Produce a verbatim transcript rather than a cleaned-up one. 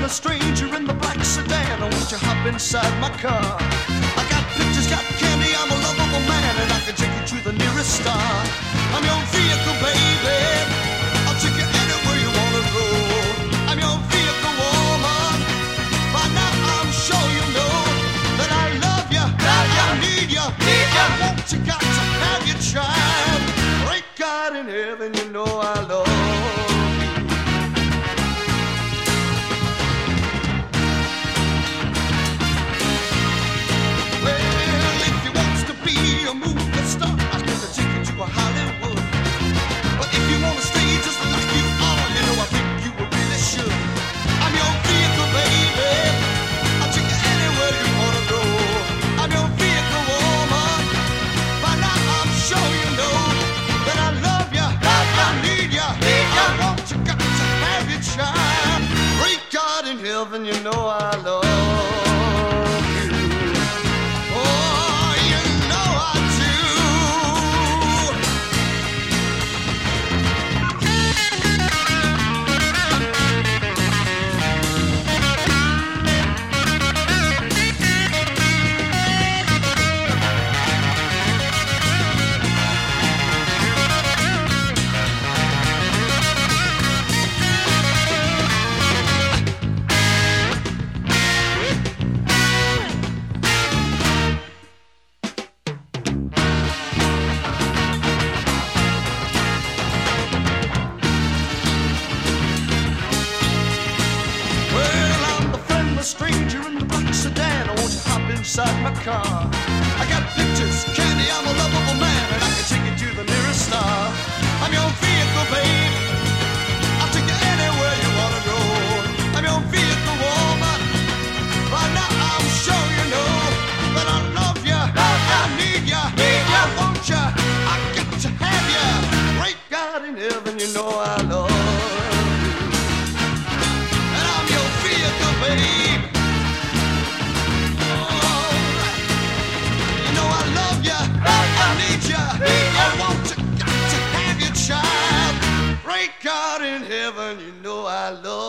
a stranger in the black sedan. Won't you hop inside my car? I got pictures, got candy, I'm a lovable man, and I can take you to the nearest star. I'm your vehicle, baby. I'll take you anywhere you wanna go. I'm your vehicle, woman. By now I'm sure you know that I love you, love you. I need you, need you. I want you, got to have your child. Great God in heaven, you know I love you. Heaven, you know I love you. Oh, you know I do. Stranger in the black sedan, won't you hop inside my car? I got pictures, candy, I'm a lovable man, and I can take you to the nearest star. I'm your vehicle, babe. I'll take you anywhere you wanna go. I'm your vehicle, woman. By now I'm sure you know that I love you, love you. I need you, need you. I want you, I got to have you. Great God in heaven, you know I love you. And I'm your vehicle, babe. God in heaven, you know I love